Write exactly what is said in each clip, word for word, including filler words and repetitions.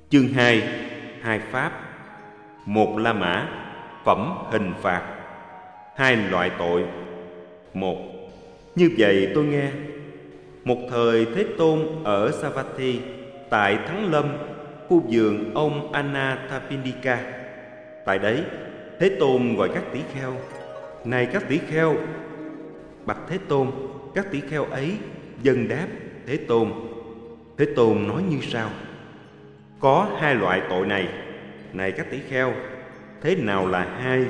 Chương hai. Hai pháp. Một La Mã. Phẩm hình phạt. Hai loại tội. Một. Như vậy tôi nghe, một thời Thế Tôn ở Savatthi, tại Thắng Lâm, khu vườn ông Anathapindika. Tại đấy, Thế Tôn gọi các tỷ kheo: này các tỷ kheo! Bạch Thế Tôn, các tỷ kheo ấy dâng đáp Thế Tôn. Thế Tôn nói như sau: có hai loại tội này, này các tỷ kheo. Thế nào là hai?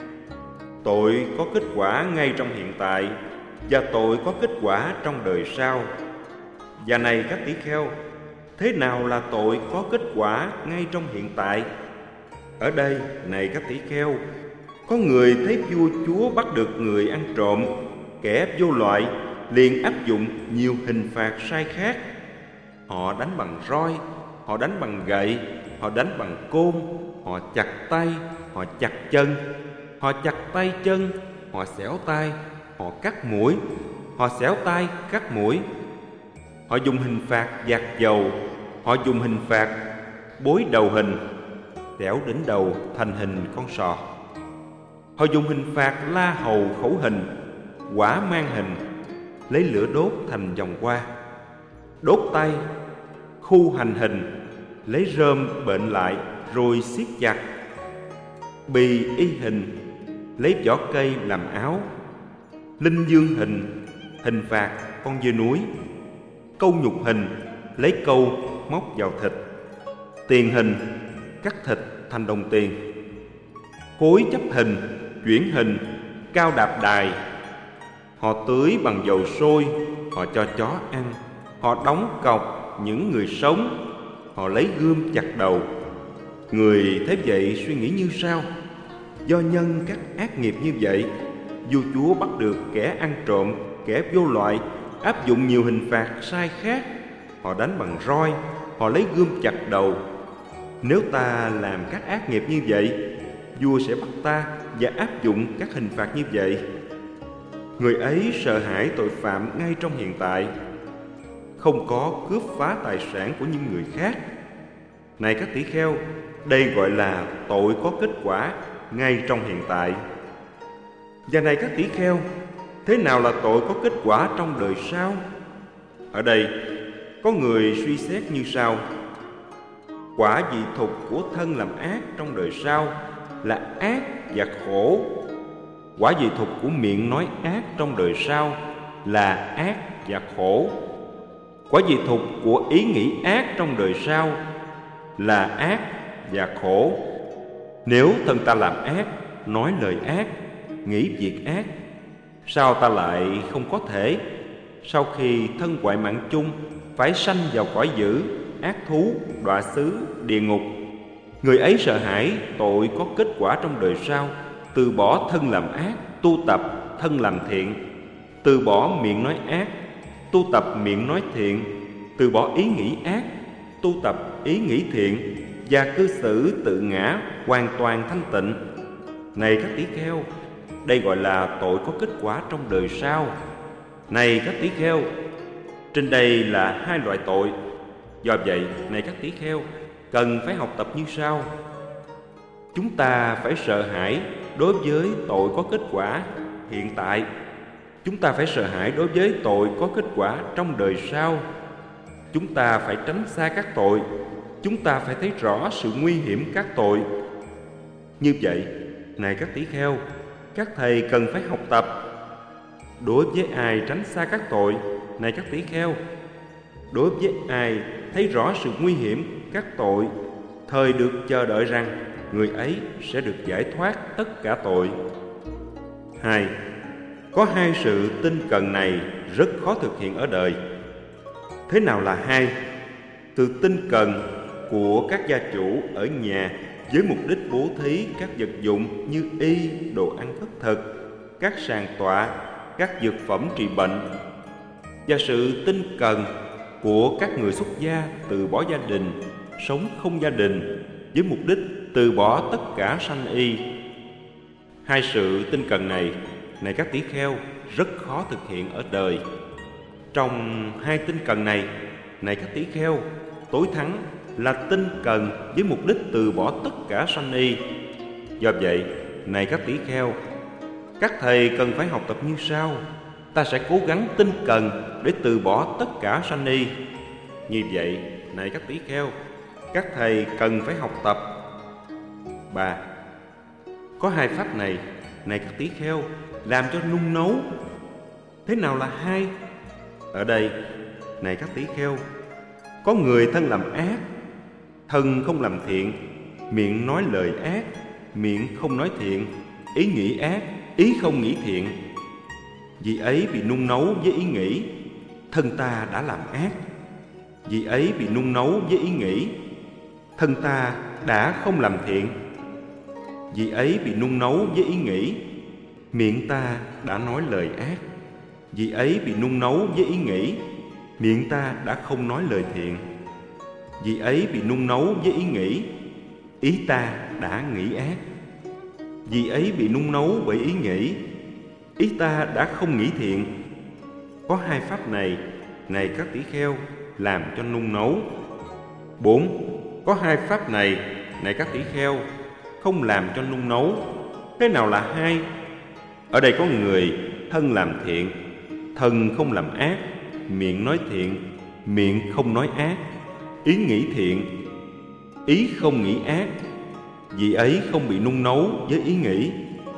Tội có kết quả ngay trong hiện tại, và tội có kết quả trong đời sau. Và này các tỷ kheo, thế nào là tội có kết quả ngay trong hiện tại? Ở đây, này các tỷ kheo, có người thấy vua chúa bắt được người ăn trộm, kẻ vô loại, liền áp dụng nhiều hình phạt sai khác. Họ đánh bằng roi, họ đánh bằng gậy, họ đánh bằng côn, họ chặt tay, họ chặt chân, họ chặt tay chân, họ xẻo tay, họ cắt mũi, họ xẻo tay, cắt mũi. Họ dùng hình phạt dạt dầu, họ dùng hình phạt bối đầu hình, đẽo đỉnh đầu thành hình con sò. Họ dùng hình phạt la hầu khẩu hình, quả mang hình, lấy lửa đốt thành vòng hoa, đốt tay, khu hành hình, lấy rơm bệnh lại rồi siết chặt, bì y hình, lấy vỏ cây làm áo, linh dương hình, hình phạt con dê núi, câu nhục hình, lấy câu móc vào thịt, tiền hình, cắt thịt thành đồng tiền, khối chấp hình, chuyển hình, cao đạp đài. Họ tưới bằng dầu sôi, họ cho chó ăn, họ đóng cọc những người sống, họ lấy gươm chặt đầu. Người thấy vậy suy nghĩ như sau: do nhân các ác nghiệp như vậy, vua chúa bắt được kẻ ăn trộm, kẻ vô loại, áp dụng nhiều hình phạt sai khác. Họ đánh bằng roi, họ lấy gươm chặt đầu. Nếu ta làm các ác nghiệp như vậy, vua sẽ bắt ta và áp dụng các hình phạt như vậy. Người ấy sợ hãi tội phạm ngay trong hiện tại, không có cướp phá tài sản của những người khác. Này các tỷ kheo, đây gọi là tội có kết quả ngay trong hiện tại. Và này các tỷ kheo, thế nào là tội có kết quả trong đời sau? Ở đây, có người suy xét như sau: quả dị thục của thân làm ác trong đời sau là ác và khổ. Quả dị thục của miệng nói ác trong đời sau là ác và khổ. Quả dị thục của ý nghĩ ác trong đời sau là ác và khổ. Nếu thân ta làm ác, nói lời ác, nghĩ việc ác, sao ta lại không có thể, sau khi thân hoại mạng chung, phải sanh vào cõi dữ, ác thú, đọa xứ, địa ngục? Người ấy sợ hãi tội có kết quả trong đời sau, từ bỏ thân làm ác, tu tập thân làm thiện, từ bỏ miệng nói ác, tu tập miệng nói thiện, từ bỏ ý nghĩ ác, tu tập ý nghĩ thiện, và cư xử tự ngã hoàn toàn thanh tịnh. Này các tỷ kheo, đây gọi là tội có kết quả trong đời sau. Này các tỷ kheo, trên đây là hai loại tội. Do vậy, này các tỷ kheo, cần phải học tập như sau. Chúng ta phải sợ hãi đối với tội có kết quả hiện tại. Chúng ta phải sợ hãi đối với tội có kết quả trong đời sau. Chúng ta phải tránh xa các tội. Chúng ta phải thấy rõ sự nguy hiểm các tội. Như vậy, này các tỷ kheo, các thầy cần phải học tập. Đối với ai tránh xa các tội, này các tỷ kheo, đối với ai thấy rõ sự nguy hiểm các tội, thời được chờ đợi rằng người ấy sẽ được giải thoát tất cả tội. Hai. Có hai sự tinh cần này rất khó thực hiện ở đời. Thế nào là hai? Từ tinh cần của các gia chủ ở nhà với mục đích bố thí các vật dụng như y, đồ ăn khất thực, các sàn tọa, các dược phẩm trị bệnh, và sự tinh cần của các người xuất gia từ bỏ gia đình, sống không gia đình với mục đích từ bỏ tất cả sanh y. Hai sự tinh cần này, này các tỷ kheo, rất khó thực hiện ở đời. Trong hai tinh cần này, này các tỷ kheo, tối thắng là tinh cần với mục đích từ bỏ tất cả sanh y. Do vậy, này các tỷ kheo, các thầy cần phải học tập như sau. Ta sẽ cố gắng tinh cần để từ bỏ tất cả sanh y. Như vậy, này các tỷ kheo, các thầy cần phải học tập. Ba. Có hai pháp này, này các tỷ kheo, làm cho nung nấu. Thế nào là hai? Ở đây, này các tỷ kheo, có người thân làm ác, thân không làm thiện, miệng nói lời ác, miệng không nói thiện, ý nghĩ ác, ý không nghĩ thiện. Vì ấy bị nung nấu với ý nghĩ, thân ta đã làm ác. Vì ấy bị nung nấu với ý nghĩ, thân ta đã không làm thiện. Vì ấy bị nung nấu với ý nghĩ, miệng ta đã nói lời ác. Vì ấy bị nung nấu với ý nghĩ, miệng ta đã không nói lời thiện. Vì ấy bị nung nấu với ý nghĩ, ý ta đã nghĩ ác. Vì ấy bị nung nấu bởi ý nghĩ, ý ta đã không nghĩ thiện. Có hai pháp này, này các tỷ kheo, làm cho nung nấu. Bốn. Có hai pháp này, này các tỷ kheo, không làm cho nung nấu. Thế nào là hai? Ở đây có người thân làm thiện, thân không làm ác, miệng nói thiện, miệng không nói ác, ý nghĩ thiện, ý không nghĩ ác. Vì ấy không bị nung nấu với ý nghĩ.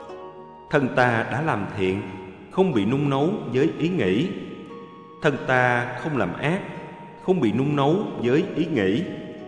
Thân ta đã làm thiện, không bị nung nấu với ý nghĩ. Thân ta không làm ác, không bị nung nấu với ý nghĩ.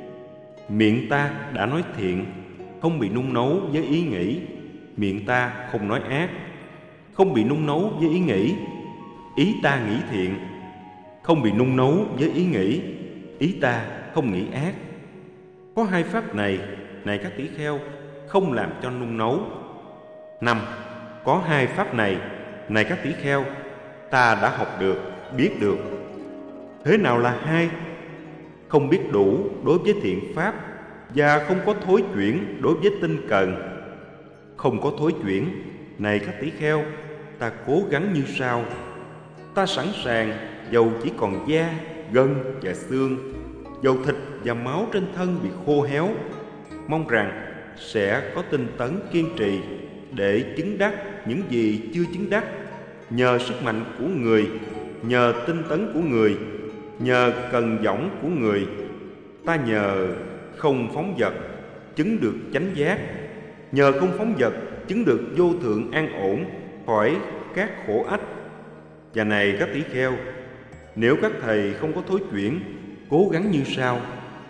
Miệng ta đã nói thiện, không bị nung nấu với ý nghĩ. Miệng ta không nói ác, không bị nung nấu với ý nghĩ. Ý ta nghĩ thiện, không bị nung nấu với ý nghĩ. Ý ta không nghĩ ác. Có hai pháp này, này các tỷ kheo, không làm cho nung nấu. Năm. Có hai pháp này, này các tỷ kheo, ta đã học được, biết được. Thế nào là hai? Không biết đủ đối với thiện pháp và không có thối chuyển đối với tinh cần. Không có thối chuyển, này các tỷ kheo, ta cố gắng như sau. Ta sẵn sàng dầu chỉ còn da, gân và xương, dầu thịt và máu trên thân bị khô héo, mong rằng sẽ có tinh tấn kiên trì để chứng đắc những gì chưa chứng đắc, nhờ sức mạnh của người, nhờ tinh tấn của người, nhờ cần dõng của người. Ta nhờ không phóng dật chứng được chánh giác, nhờ không phóng dật chứng được vô thượng an ổn khỏi các khổ ách. Và này các tỷ kheo, nếu các thầy không có thối chuyển, cố gắng như sau.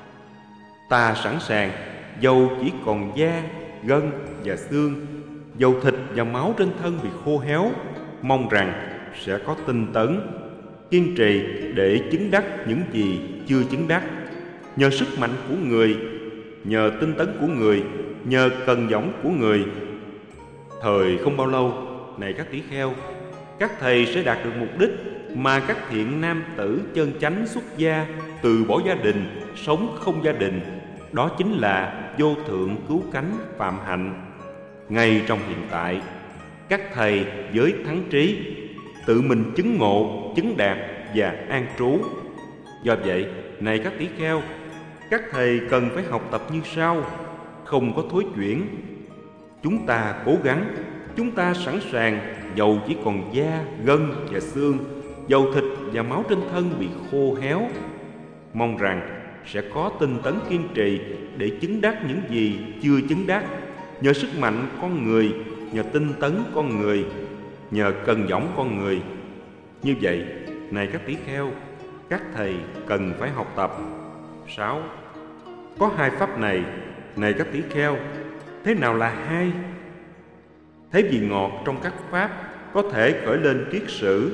Ta sẵn sàng dầu chỉ còn da, gân và xương, dầu thịt và máu trên thân bị khô héo, mong rằng sẽ có tinh tấn kiên trì để chứng đắc những gì chưa chứng đắc, nhờ sức mạnh của người, nhờ tinh tấn của người, nhờ cần dõng của người. Thời không bao lâu, này các tỷ kheo, các thầy sẽ đạt được mục đích mà các thiện nam tử chân chánh xuất gia, từ bỏ gia đình, sống không gia đình. Đó chính là vô thượng cứu cánh phạm hạnh. Ngay trong hiện tại, các thầy với thắng trí tự mình chứng ngộ, chứng đạt và an trú. Do vậy, này các tỷ kheo, các thầy cần phải học tập như sau, không có thối chuyển. Chúng ta cố gắng, chúng ta sẵn sàng dầu chỉ còn da, gân và xương, dầu thịt và máu trên thân bị khô héo, mong rằng sẽ có tinh tấn kiên trì để chứng đắc những gì chưa chứng đắc, nhờ sức mạnh con người, nhờ tinh tấn con người, nhờ cần dõng con người. Như vậy, này các tỷ kheo, các thầy cần phải học tập. Sáu. Có hai pháp này, này các tỷ kheo, thế nào là hai? Thấy vị ngọt trong các pháp có thể khởi lên kiết sử,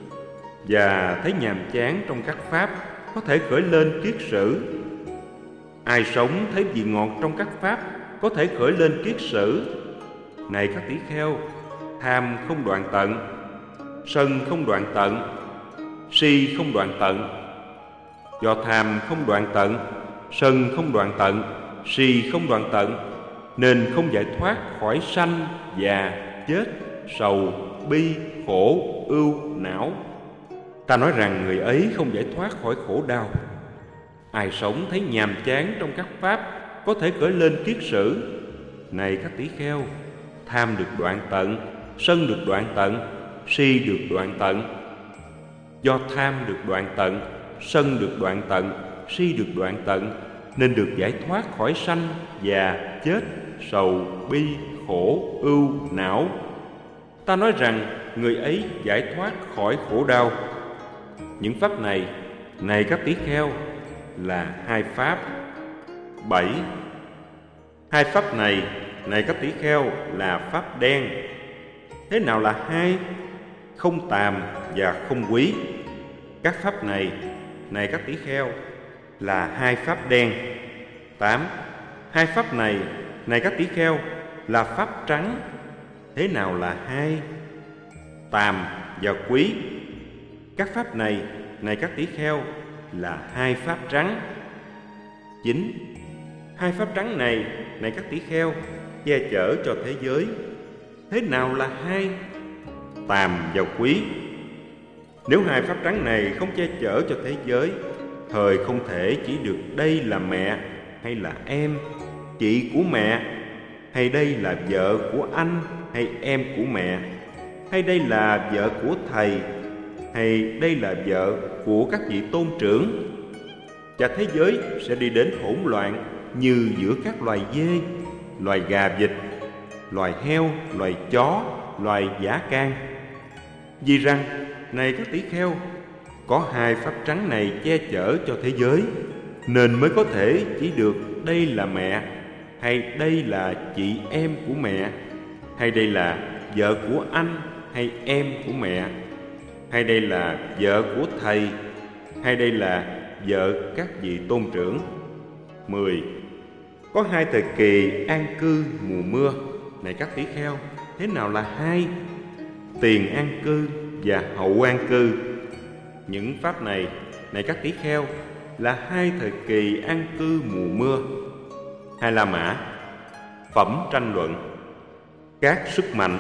và thấy nhàm chán trong các pháp có thể khởi lên kiết sử. Ai sống thấy vị ngọt trong các pháp có thể khởi lên kiết sử. Này các tỷ kheo, tham không đoạn tận, sân không đoạn tận, si không đoạn tận. Do tham không đoạn tận, sân không đoạn tận, si không đoạn tận, nên không giải thoát khỏi sanh, già, chết, sầu, bi, khổ, ưu, não. Ta nói rằng người ấy không giải thoát khỏi khổ đau. Ai sống thấy nhàm chán trong các pháp có thể khởi lên kiết sử. Này các tỷ kheo, tham được đoạn tận, sân được đoạn tận, si được đoạn tận. Do tham được đoạn tận, sân được đoạn tận, si được đoạn tận, nên được giải thoát khỏi sanh, già, chết, sầu, bi, khổ, ưu, não. Ta nói rằng người ấy giải thoát khỏi khổ đau. Những pháp này, này các tỷ kheo, là hai pháp. Bảy. Hai pháp này, này các tỷ kheo, là pháp đen. Thế nào là hai? Không tàm và không quý. Các pháp này, này các tỷ kheo, là hai pháp đen. Tám. Hai pháp này, này các tỷ kheo, là pháp trắng. Thế nào là hai? Tàm và quý. Các pháp này, này các tỷ kheo, là hai pháp trắng. Chín. Hai pháp trắng này, này các tỷ kheo, che chở cho thế giới. Thế nào là hai? Tàm và quý. Nếu hai pháp trắng này không che chở cho thế giới, thời không thể chỉ được đây là mẹ hay là em, chị của mẹ, hay đây là vợ của anh hay em của mẹ, hay đây là vợ của thầy, hay đây là vợ của các vị tôn trưởng. Và thế giới sẽ đi đến hỗn loạn như giữa các loài dê, loài gà vịt, loài heo, loài chó, loài dã can. Vì rằng, này các tỷ kheo, có hai pháp trắng này che chở cho thế giới, nên mới có thể chỉ được đây là mẹ, hay đây là chị em của mẹ, hay đây là vợ của anh hay em của mẹ, hay đây là vợ của thầy, hay đây là vợ các vị tôn trưởng. Mười. Có hai thời kỳ an cư mùa mưa. Này các tỷ kheo, thế nào là hai? Tiền an cư và hậu an cư. Những pháp này, này các tỷ kheo, là hai thời kỳ an cư mùa mưa. Hai La Mã. Phẩm tranh luận. Các sức mạnh.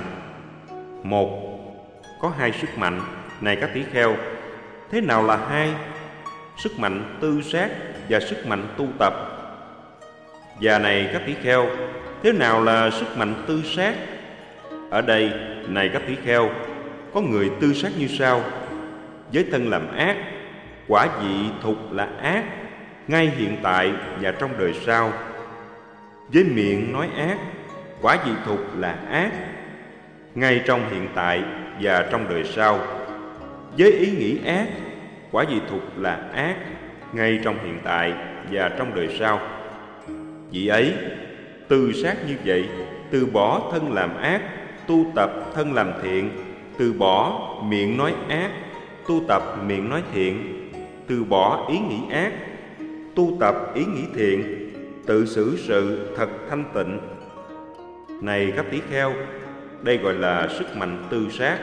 Một. Có hai sức mạnh, này các tỷ kheo, thế nào là hai? Sức mạnh tư sát và sức mạnh tu tập. Và này các tỷ kheo, thế nào là sức mạnh tư sát? Ở đây, này các tỷ kheo, có người tư sát như sau: với thân làm ác, quả vị thục là ác, ngay hiện tại và trong đời sau. Với miệng nói ác, quả vị thục là ác, ngay trong hiện tại và trong đời sau. Với ý nghĩ ác, quả vị thục là ác, ngay trong hiện tại và trong đời sau. Vị ấy tư sát như vậy, từ bỏ thân làm ác, tu tập thân làm thiện, từ bỏ miệng nói ác, tu tập miệng nói thiện, từ bỏ ý nghĩ ác, tu tập ý nghĩ thiện, tự xử sự thật thanh tịnh. Này các tỷ kheo, đây gọi là sức mạnh tư sát.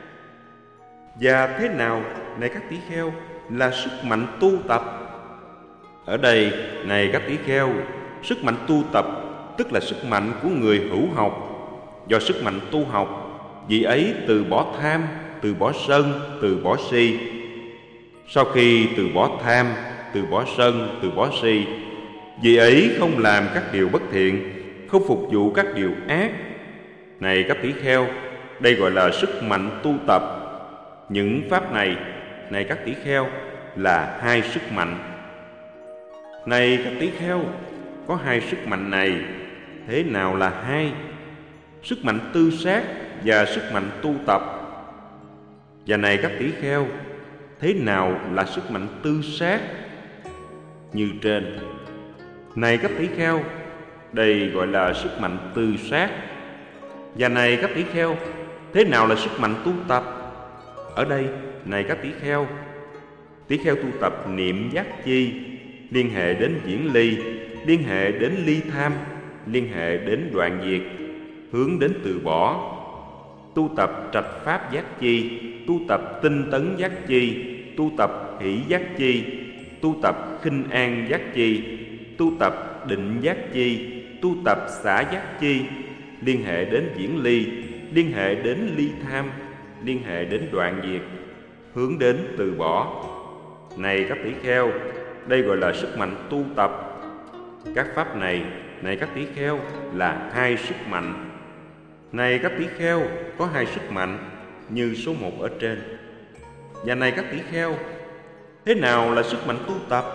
Và thế nào, này các tỷ kheo, là sức mạnh tu tập? Ở đây, này các tỷ kheo, sức mạnh tu tập tức là sức mạnh của người hữu học. Do sức mạnh tu học, vị ấy từ bỏ tham, từ bỏ sân, từ bỏ si. Sau khi từ bỏ tham, từ bỏ sân, từ bỏ si, vị ấy không làm các điều bất thiện, không phục vụ các điều ác. Này các tỷ kheo, đây gọi là sức mạnh tu tập. Những pháp này, này các tỷ kheo, là hai sức mạnh. Này các tỷ kheo, có hai sức mạnh này, thế nào là hai? Sức mạnh tư sát và sức mạnh tu tập. Và này các tỷ kheo, thế nào là sức mạnh tư sát? Như trên. Này các tỷ kheo, đây gọi là sức mạnh tư sát. Và này các tỷ kheo, thế nào là sức mạnh tu tập? Ở đây, này các tỷ kheo, tỷ kheo tu tập niệm giác chi, liên hệ đến viễn ly, liên hệ đến ly tham, liên hệ đến đoạn diệt, hướng đến từ bỏ. Tu tập trạch pháp giác chi, tu tập tinh tấn giác chi, tu tập hỷ giác chi, tu tập khinh an giác chi, tu tập định giác chi, tu tập xả giác chi, liên hệ đến viễn ly, liên hệ đến ly tham, liên hệ đến đoạn diệt, hướng đến từ bỏ. Này các tỷ kheo, đây gọi là sức mạnh tu tập. Các pháp này, này các tỷ kheo, là hai sức mạnh. Này các tỷ kheo, có hai sức mạnh như số một ở trên. Và này các tỷ kheo, thế nào là sức mạnh tu tập?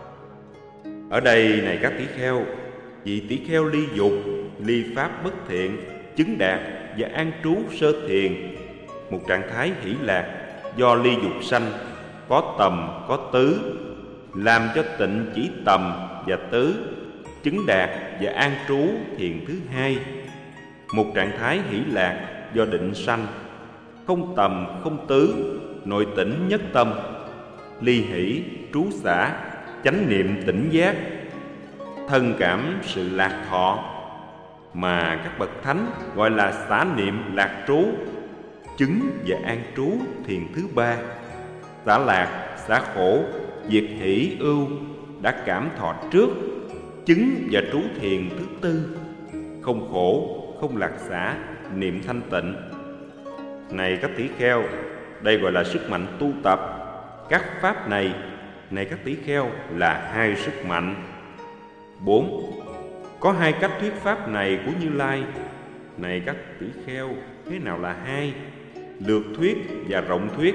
Ở đây, này các tỷ kheo, vị tỷ kheo ly dục, ly pháp bất thiện, chứng đạt và an trú sơ thiền, một trạng thái hỷ lạc do ly dục sanh, có tầm, có tứ, làm cho tịnh chỉ tầm và tứ, chứng đạt và an trú thiền thứ hai, một trạng thái hỷ lạc do định sanh, không tầm, không tứ, nội tỉnh nhất tâm, ly hỷ, trú xả, chánh niệm tỉnh giác, thân cảm sự lạc thọ, mà các bậc thánh gọi là xả niệm lạc trú, chứng và an trú thiền thứ ba, xả lạc, xả khổ, diệt hỷ ưu, đã cảm thọ trước, chứng và trú thiền thứ tư, không khổ, không lạc xả, niệm thanh tịnh. Này các tỷ kheo, đây gọi là sức mạnh tu tập. Các pháp này, này các tỷ kheo, là hai sức mạnh. Bốn. Có hai cách thuyết pháp này của Như Lai. Này các tỷ kheo, thế nào là hai? Lược thuyết và rộng thuyết.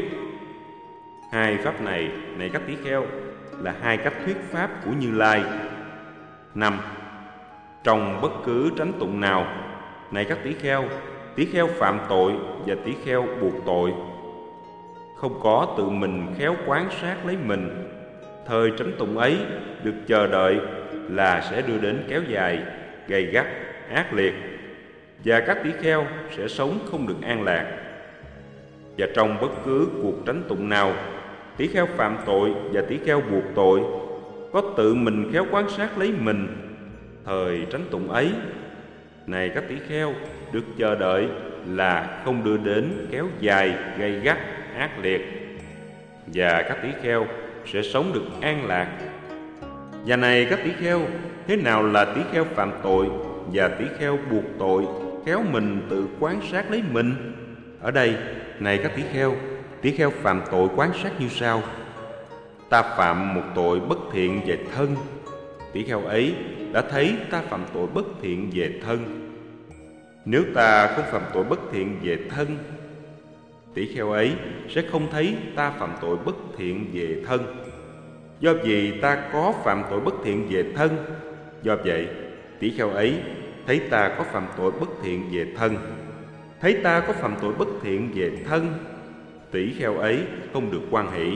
Hai pháp này, này các tỷ kheo, là hai cách thuyết pháp của Như Lai. Năm. Trong bất cứ tránh tụng nào, này các tỷ kheo, tỷ kheo phạm tội và tỷ kheo buộc tội, không có tự mình khéo quán sát lấy mình, thời tránh tụng ấy được chờ đợi là sẽ đưa đến kéo dài, gay gắt, ác liệt, và các tỷ kheo sẽ sống không được an lạc. Và trong bất cứ cuộc tránh tụng nào, tỷ kheo phạm tội và tỷ kheo buộc tội, có tự mình khéo quán sát lấy mình, thời tránh tụng ấy, này các tỷ kheo, được chờ đợi là không đưa đến kéo dài, gay gắt, ác liệt, và các tỷ kheo sẽ sống được an lạc. Và này các tỷ kheo, thế nào là tỷ kheo phạm tội và tỷ kheo buộc tội, khéo mình tự quán sát lấy mình? Ở đây, này các tỷ kheo, tỷ kheo phạm tội quán sát như sau: ta phạm một tội bất thiện về thân, tỷ kheo ấy đã thấy ta phạm tội bất thiện về thân. Nếu ta không phạm tội bất thiện về thân, tỷ kheo ấy sẽ không thấy ta phạm tội bất thiện về thân. Do vì ta có phạm tội bất thiện về thân, do vậy tỷ kheo ấy thấy ta có phạm tội bất thiện về thân. Thấy ta có phạm tội bất thiện về thân, tỷ kheo ấy không được hoan hỷ.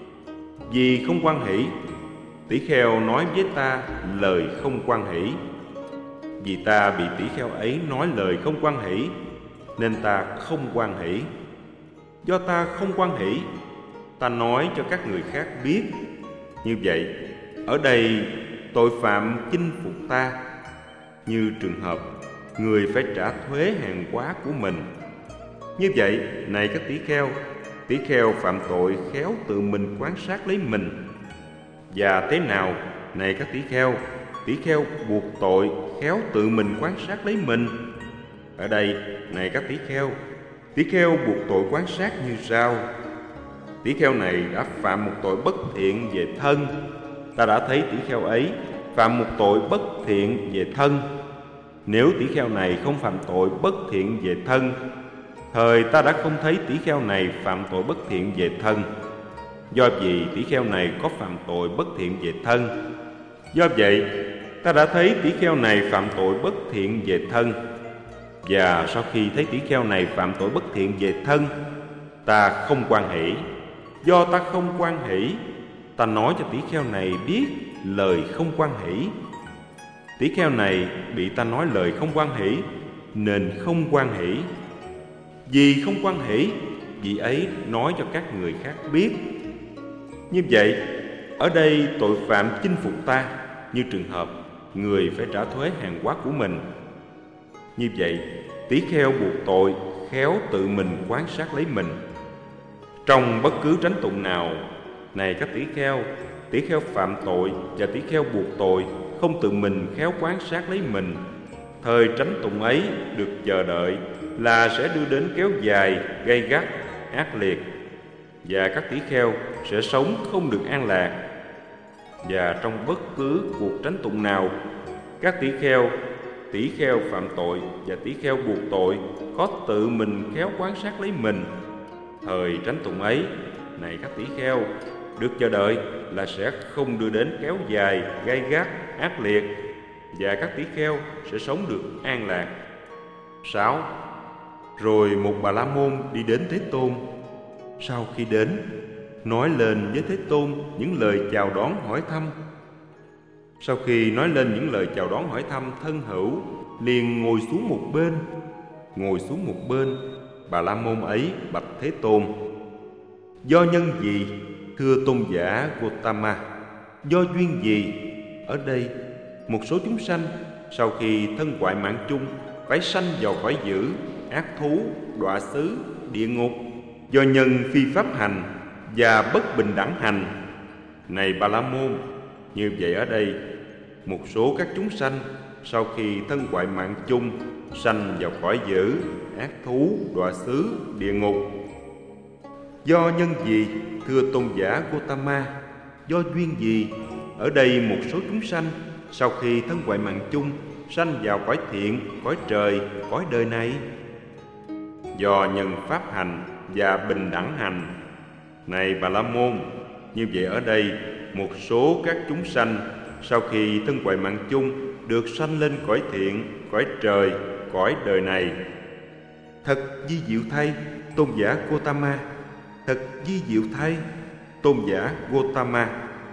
Vì không hoan hỷ, tỷ kheo nói với ta lời không hoan hỷ. Vì ta bị tỷ kheo ấy nói lời không hoan hỷ, nên ta không hoan hỷ. Do ta không hoan hỷ, ta nói cho các người khác biết. Như vậy, ở đây tội phạm chinh phục ta, như trường hợp người phải trả thuế hàng hóa của mình. Như vậy, này các tỷ kheo, tỷ kheo phạm tội khéo tự mình quan sát lấy mình. Và thế nào, này các tỷ kheo, tỷ kheo buộc tội khéo tự mình quan sát lấy mình. Ở đây, này các tỷ kheo, tỷ kheo buộc tội quan sát như sau: tỷ kheo này đã phạm một tội bất thiện về thân, ta đã thấy tỷ kheo ấy phạm một tội bất thiện về thân. Nếu tỷ kheo này không phạm tội bất thiện về thân, thời ta đã không thấy tỷ kheo này phạm tội bất thiện về thân. Do vì tỷ kheo này có phạm tội bất thiện về thân, do vậy ta đã thấy tỷ kheo này phạm tội bất thiện về thân. Và sau khi thấy tỷ kheo này phạm tội bất thiện về thân, ta không hoan hỷ. Do ta không hoan hỷ, ta nói cho tỷ kheo này biết lời không hoan hỷ. Tỷ kheo này bị ta nói lời không hoan hỷ, nên không hoan hỷ. Vì không hoan hỷ, vị ấy nói cho các người khác biết. Như vậy, ở đây tội phạm chinh phục ta, như trường hợp người phải trả thuế hàng hóa của mình. Như vậy, tỷ kheo buộc tội khéo tự mình quan sát lấy mình. Trong bất cứ tránh tụng nào, này các tỷ kheo, tỷ kheo phạm tội và tỷ kheo buộc tội không tự mình khéo quan sát lấy mình, thời tránh tụng ấy được chờ đợi là sẽ đưa đến kéo dài, gay gắt, ác liệt, và các tỷ kheo sẽ sống không được an lạc. Và trong bất cứ cuộc tránh tụng nào, các tỷ kheo, tỷ kheo phạm tội và tỷ kheo buộc tội có tự mình khéo quan sát lấy mình. Thời tránh tụng ấy, này các tỷ kheo, được chờ đợi là sẽ không đưa đến kéo dài, gay gắt, ác liệt, và các tỷ kheo sẽ sống được an lạc. Sáu. Rồi một Bà La Môn đi đến Thế Tôn. Sau khi đến, nói lên với Thế Tôn những lời chào đón hỏi thăm. Sau khi nói lên những lời chào đón hỏi thăm thân hữu, liền ngồi xuống một bên. Ngồi xuống một bên, Bà La Môn ấy bạch Thế Tôn: Do nhân gì, thưa tôn giả Gotama? Do duyên gì? Ở đây, một số chúng sanh sau khi thân hoại mạng chung phải sanh vào cõi dữ, ác thú, đọa xứ, địa ngục, do nhân phi pháp hành và bất bình đẳng hành. Này Bà La Môn, như vậy ở đây, một số các chúng sanh sau khi thân hoại mạng chung sanh vào cõi dữ, ác thú, đọa xứ, địa ngục. Do nhân gì, thưa tôn giả Gotama? Do duyên gì? Ở đây một số chúng sanh sau khi thân hoại mạng chung sanh vào cõi thiện, cõi trời, cõi đời này. Do nhân pháp hành và bình đẳng hành. Này Bà La Môn, như vậy ở đây một số các chúng sanh sau khi thân hoại mạng chung được sanh lên cõi thiện, cõi trời, cõi đời này. Thật vi diệu thay, tôn giả Gotama. Thật vi diệu thay, tôn giả Gotama.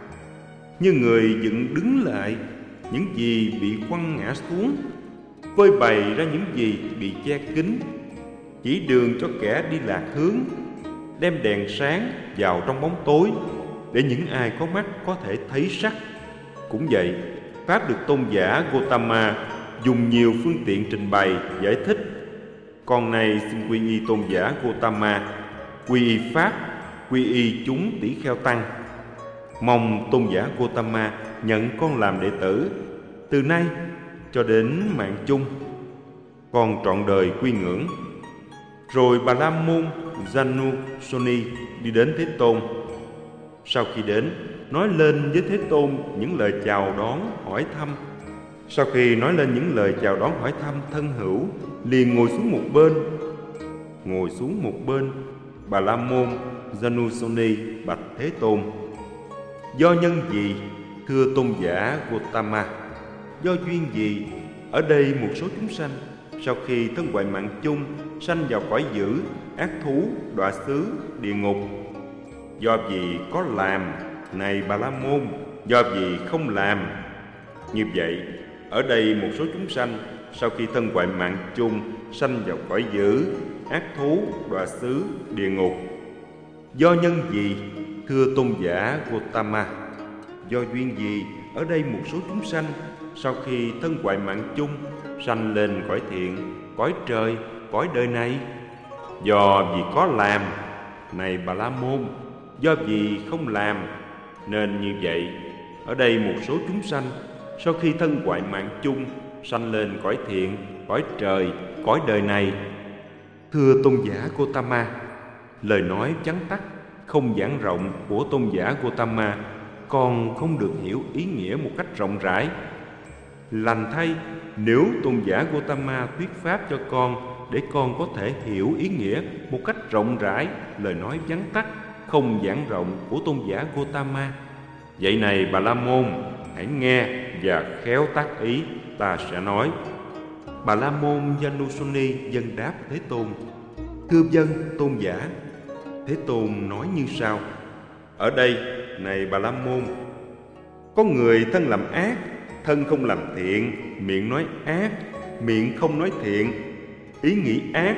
Như người dựng đứng lại những gì bị quăng ngã xuống, phơi bày ra những gì bị che kín, chỉ đường cho kẻ đi lạc hướng, đem đèn sáng vào trong bóng tối để những ai có mắt có thể thấy sắc. Cũng vậy, pháp được tôn giả Gotama dùng nhiều phương tiện trình bày, giải thích. Con này xin quy y tôn giả Gotama, quy y pháp, quy y chúng tỷ kheo tăng. Mong tôn giả Gotama nhận con làm đệ tử, từ nay cho đến mạng chung. Con trọn đời quy ngưỡng. Rồi Bà La Môn Janusoni đi đến Thế Tôn. Sau khi đến, nói lên với Thế Tôn những lời chào đón hỏi thăm. Sau khi nói lên những lời chào đón hỏi thăm thân hữu, liền ngồi xuống một bên. Ngồi xuống một bên, Bà La Môn Janusoni bạch Thế Tôn: Do nhân gì, thưa tôn giả Gotama? Do duyên gì? Ở đây một số chúng sanh sau khi thân hoại mạng chung sanh vào cõi dữ, ác thú, đọa xứ, địa ngục. Do gì có làm, này Bà La Môn? Do gì không làm? Như vậy, ở đây một số chúng sanh sau khi thân hoại mạng chung sanh vào cõi dữ, ác thú, đọa xứ, địa ngục. Do nhân gì, thưa tôn giả Gotama? Do duyên gì? Ở đây một số chúng sanh sau khi thân hoại mạng chung sanh lên cõi thiện, cõi trời, cõi đời này. Do vì có làm, này Bà La Môn. Do vì không làm, nên như vậy, ở đây một số chúng sanh sau khi thân hoại mạng chung sanh lên cõi thiện, cõi trời, cõi đời này. Thưa tôn giả Gotama, lời nói vắn tắt, không giảng rộng của tôn giả Gotama con không được hiểu ý nghĩa một cách rộng rãi. Lành thay, nếu tôn giả Gotama thuyết pháp cho con để con có thể hiểu ý nghĩa một cách rộng rãi lời nói vắn tắt, không giảng rộng của tôn giả Gotama. Vậy này Bà La Môn, hãy nghe và khéo tác ý ta sẽ nói. Bà La Môn Janusoni dâng đáp Thế Tôn: Thưa vâng, tôn giả. Thế Tôn nói như sau: Ở đây, này Bà La Môn, có người thân làm ác, thân không làm thiện, miệng nói ác, miệng không nói thiện, ý nghĩ ác,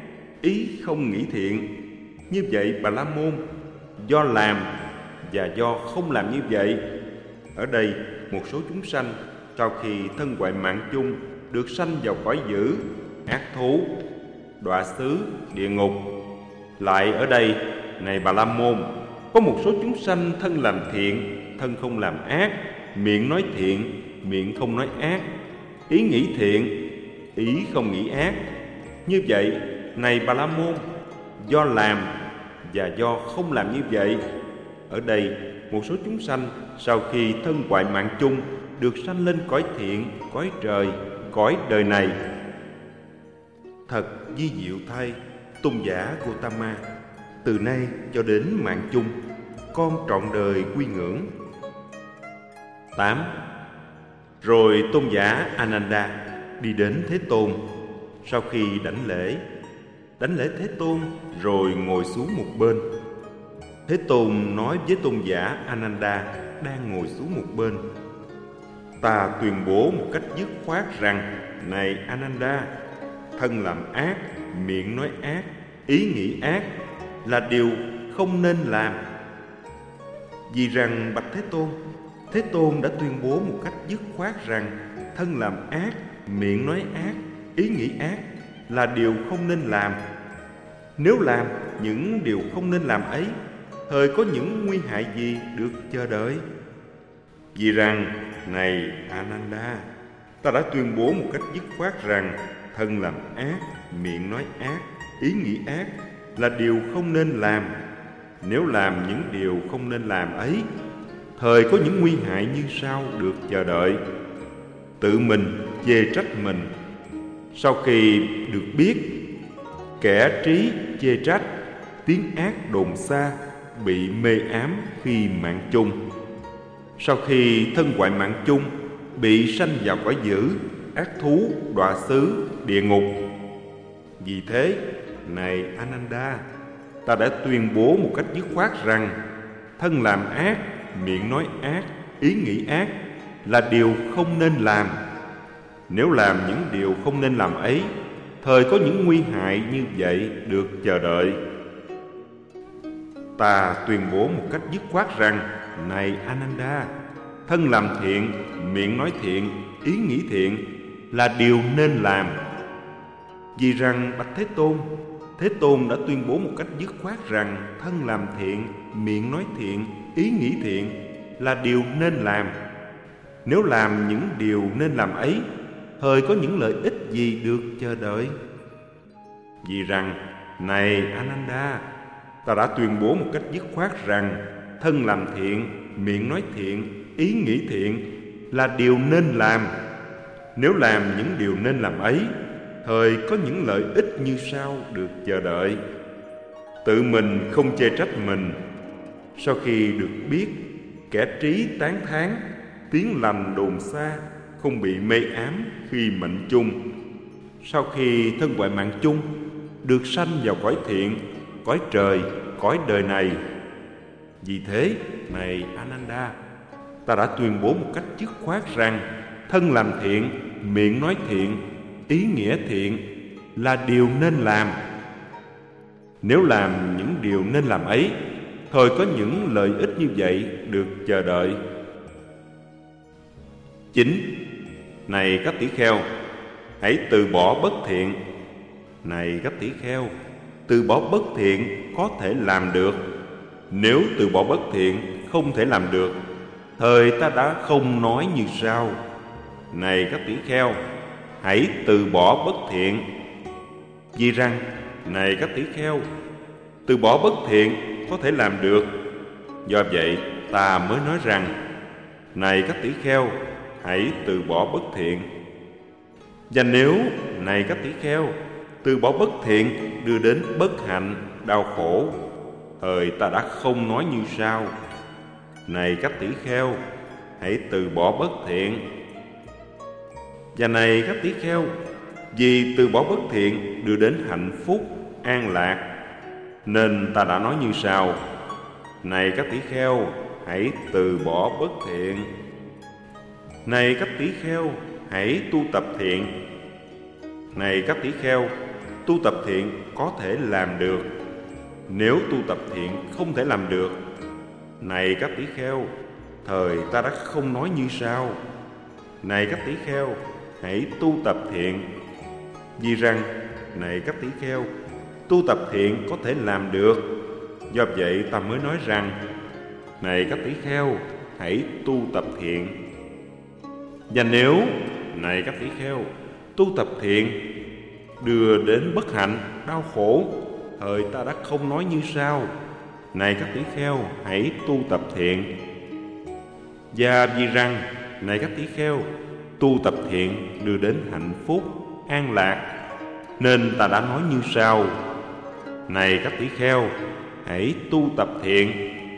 ý không nghĩ thiện. Như vậy Bà La Môn, do làm và do không làm như vậy. Ở đây một số chúng sanh sau khi thân hoại mạng chung được sanh vào cõi dữ, ác thú, đọa xứ, địa ngục. Lại ở đây, này Bà La Môn, có một số chúng sanh thân làm thiện, thân không làm ác, miệng nói thiện, miệng không nói ác, ý nghĩ thiện, ý không nghĩ ác. Như vậy, này Bà La Môn, do làm và do không làm như vậy. Ở đây, một số chúng sanh sau khi thân hoại mạng chung được sanh lên cõi thiện, cõi trời, cõi đời này. Thật vi diệu thay, tôn giả Gotama, từ nay cho đến mạng chung, con trọn đời quy ngưỡng. tám. Rồi tôn giả Ananda đi đến Thế Tôn. Sau khi đảnh lễ, đảnh lễ Thế Tôn rồi ngồi xuống một bên. Thế Tôn nói với tôn giả Ananda đang ngồi xuống một bên: Ta tuyên bố một cách dứt khoát rằng, này Ananda, thân làm ác, miệng nói ác, ý nghĩ ác là điều không nên làm. Vì rằng bạch Thế Tôn, Thế Tôn đã tuyên bố một cách dứt khoát rằng thân làm ác, miệng nói ác, ý nghĩ ác là điều không nên làm. Nếu làm những điều không nên làm ấy, thời có những nguy hại gì được chờ đợi? Vì rằng, này Ananda, ta đã tuyên bố một cách dứt khoát rằng thân làm ác, miệng nói ác, ý nghĩ ác là điều không nên làm. Nếu làm những điều không nên làm ấy, thời có những nguy hại như sau được chờ đợi. Tự mình chê trách mình. Sau khi được biết, kẻ trí chê trách, tiếng ác đồn xa, bị mê ám khi mạng chung. Sau khi thân hoại mạng chung, bị sanh vào cõi dữ, ác thú, đọa xứ, địa ngục. Vì thế, này Ananda, ta đã tuyên bố một cách dứt khoát rằng thân làm ác, miệng nói ác, ý nghĩ ác là điều không nên làm. Nếu làm những điều không nên làm ấy, thời có những nguy hại như vậy được chờ đợi. Ta tuyên bố một cách dứt khoát rằng, này Ananda, thân làm thiện, miệng nói thiện, ý nghĩ thiện là điều nên làm. Vì rằng bạch Thế Tôn, Thế Tôn đã tuyên bố một cách dứt khoát rằng thân làm thiện, miệng nói thiện, ý nghĩ thiện là điều nên làm. Nếu làm những điều nên làm ấy, thời có những lợi ích gì được chờ đợi? Vì rằng, này Ananda, ta đã tuyên bố một cách dứt khoát rằng thân làm thiện, miệng nói thiện, ý nghĩ thiện là điều nên làm. Nếu làm những điều nên làm ấy, thời có những lợi ích như sau được chờ đợi. Tự mình không chê trách mình. Sau khi được biết, kẻ trí tán thán, tiếng lành đồn xa, không bị mê ám khi mệnh chung. Sau khi thân hoại mạng chung, được sanh vào cõi thiện, cõi trời, cõi đời này. Vì thế, này Ananda, ta đã tuyên bố một cách dứt khoát rằng thân làm thiện, miệng nói thiện, ý nghĩa thiện là điều nên làm. Nếu làm những điều nên làm ấy, thời có những lợi ích như vậy được chờ đợi. Chín. Này các tỷ kheo, hãy từ bỏ bất thiện. Này các tỷ kheo, từ bỏ bất thiện có thể làm được. Nếu từ bỏ bất thiện không thể làm được, thời ta đã không nói như sau: Này các tỷ kheo, hãy từ bỏ bất thiện. Vì rằng, này các tỷ kheo, từ bỏ bất thiện có thể làm được. Do vậy ta mới nói rằng, này các tỷ kheo, hãy từ bỏ bất thiện. Và nếu, này các tỷ kheo, từ bỏ bất thiện đưa đến bất hạnh, đau khổ, thời ta đã không nói như sau: Này các tỷ kheo, hãy từ bỏ bất thiện. Và này các tỷ kheo, vì từ bỏ bất thiện đưa đến hạnh phúc, an lạc, nên ta đã nói như sau: Này các tỷ kheo, hãy từ bỏ bất thiện. Này các tỷ kheo, hãy tu tập thiện. Này các tỷ kheo, tu tập thiện có thể làm được. Nếu tu tập thiện không thể làm được, này các tỷ kheo, thời ta đã không nói như sau: Này các tỷ kheo, hãy tu tập thiện. Vì rằng, này các tỷ kheo, tu tập thiện có thể làm được. Do vậy ta mới nói rằng, này các tỷ kheo, hãy tu tập thiện. Và nếu, này các tỷ kheo, tu tập thiện đưa đến bất hạnh, đau khổ, thời ta đã không nói như sau: này các tỷ kheo, hãy tu tập thiện. Và vì rằng, này các tỷ kheo, tu tập thiện đưa đến hạnh phúc, an lạc, nên ta đã nói như sau: này các tỷ kheo, hãy tu tập thiện.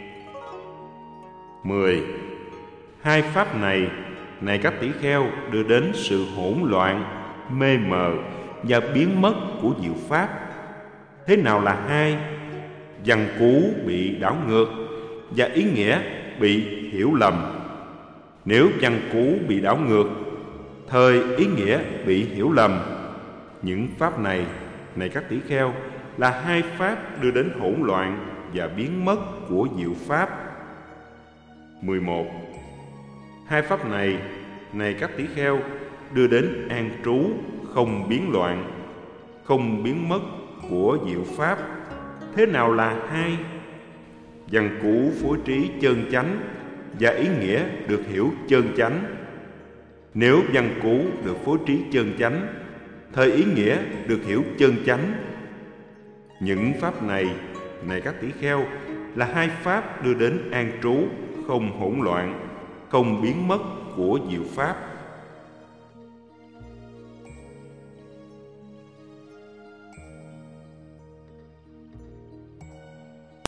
mười. Hai pháp này, này các tỷ kheo, đưa đến sự hỗn loạn, mê mờ và biến mất của diệu pháp. Thế nào là hai? Văn cú bị đảo ngược và ý nghĩa bị hiểu lầm. Nếu văn cú bị đảo ngược, thời ý nghĩa bị hiểu lầm. Những pháp này, này các tỷ kheo, là hai pháp đưa đến hỗn loạn và biến mất của diệu pháp. mười một. Hai pháp này, này các tỷ kheo, đưa đến an trú không biến loạn, không biến mất của diệu pháp. Thế nào là hai? Văn cú phối trí chân chánh và ý nghĩa được hiểu chân chánh. Nếu văn cú được phối trí chân chánh, thời ý nghĩa được hiểu chân chánh. Những pháp này, này các tỷ kheo, là hai pháp đưa đến an trú không hỗn loạn, không biến mất của diệu pháp.